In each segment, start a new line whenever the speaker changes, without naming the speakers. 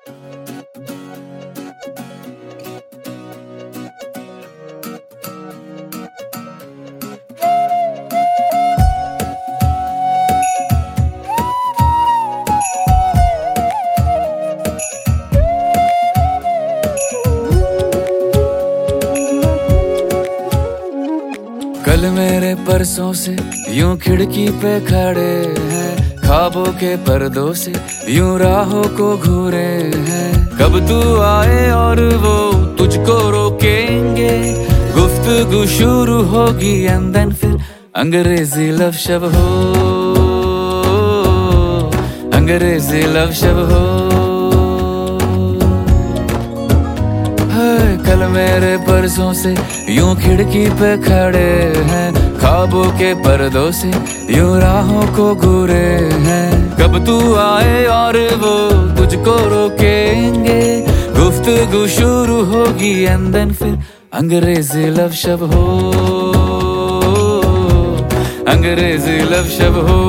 कल मेरे परसों से यूं खिड़की पे खड़े हैं, ख्वाबों के पर्दों से यूं राहों को घूरे हैं। कब तू आए और वो तुझको रोकेंगे, गुफ्तगू शुरू होगी एंड देन फिर अंग्रेजी लव शब हो, अंग्रेजी लव शब हो। कल मेरे परसों से यूं खिड़की पे खड़े हैं, ख्वाबों के पर्दों से यूं राहों को घूरे हैं। कब तू आए और वो तुझको रोकेंगे, गुफ्तगू शुरू होगी एंड देन फिर अंग्रेजी लव शब हो, अंग्रेजी लव शब हो।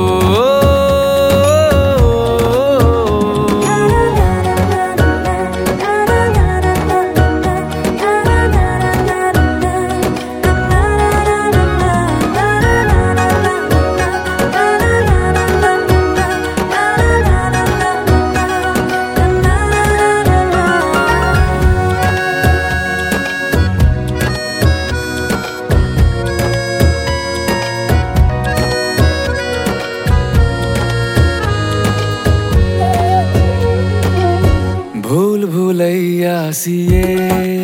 भूल भुलैया सी ये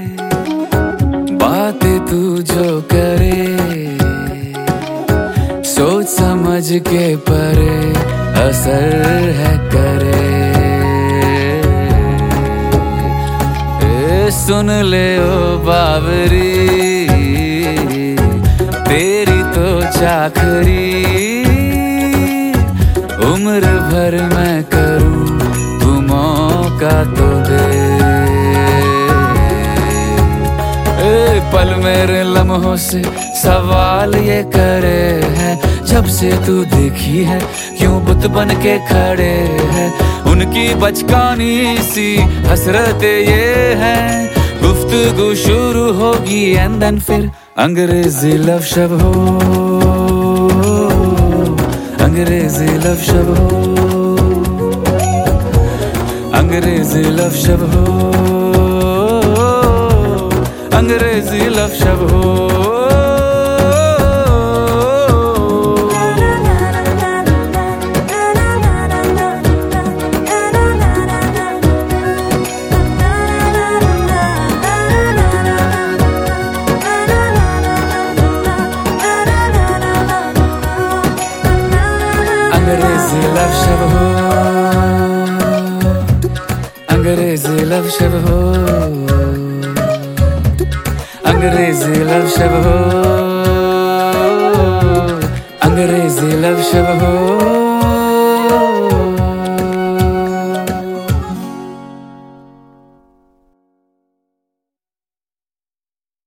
बातें तू जो करे, सोच समझ के परे असर है करे। सुन ले ओ बावरी, तेरी तो चाकरी उम्र भर मैं करूं, तू मौका तो दे। पल मेरे लम्हों से सवाल ये करे हैं, जब से तू देखी है क्यों बुत बन के खड़े हैं। उनकी बचकानी सी हसरतें ये हैं, गुफ्तगू शुरू होगी एंड देन फिर अंग्रेजी लव शब हो, अंग्रेजी लव शब हो, अंग्रेजी लव शब हो, अंग्रेजी लव शब हो। अंग्रेजी लव शब हो, अंग्रेजी लव शब हो, अंग्रेजी लव शब हो, अंग्रेजी लव शब हो।